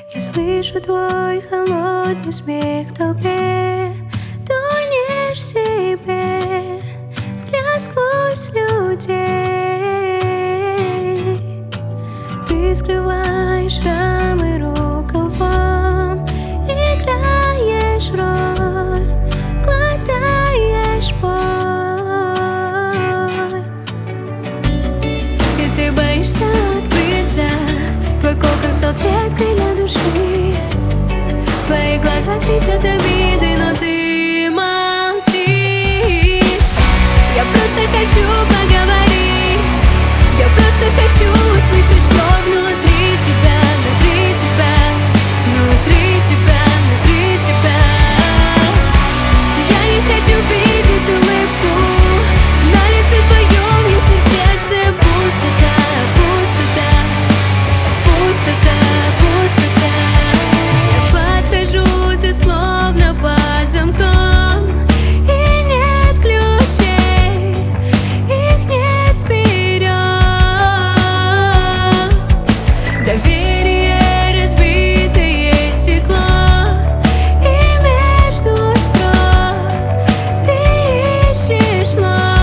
Я слышу твой холодный смех в толпе, тонешь в себе, взгляд сквозь людей. Ты скрываешь шрамы рукавом, играешь роль, глотаешь боль. И ты боишься открыться, твой кокон стал клеткой для души. Твои глаза кричат обиды, но ты молчишь. Я просто хочу поговорить, я просто хочу услышать, что внутри тебя, внутри тебя, внутри тебя, внутри тебя. Я не хочу видеть улыбку на лице твоем, если в сердце пустота, пустота, пустота, пустота. Я подхожу, ты словно под замком, и нет ключей, их не сберёшь. Доверие разбитое стекло, и между строк ты ищешь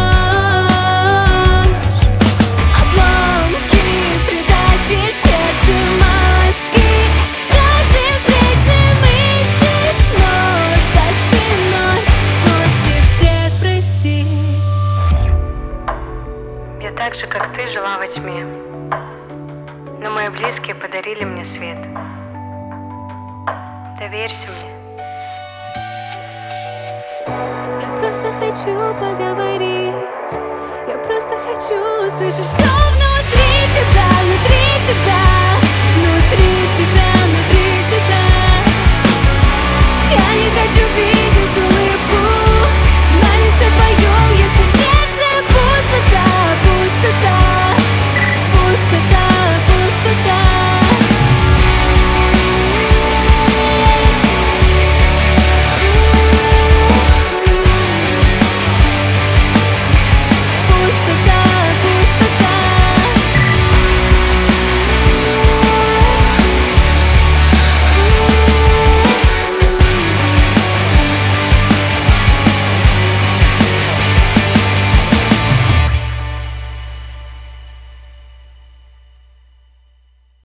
ложь. Обломки, предатель, сердце маски, с каждым встречным ищешь нож за спиной, после всех прости. Я так же, как ты, жила во тьме, но мои близкие подарили мне свет. Доверься мне. Я просто хочу поговорить, я просто хочу услышать, что внутри тебя, внутри тебя.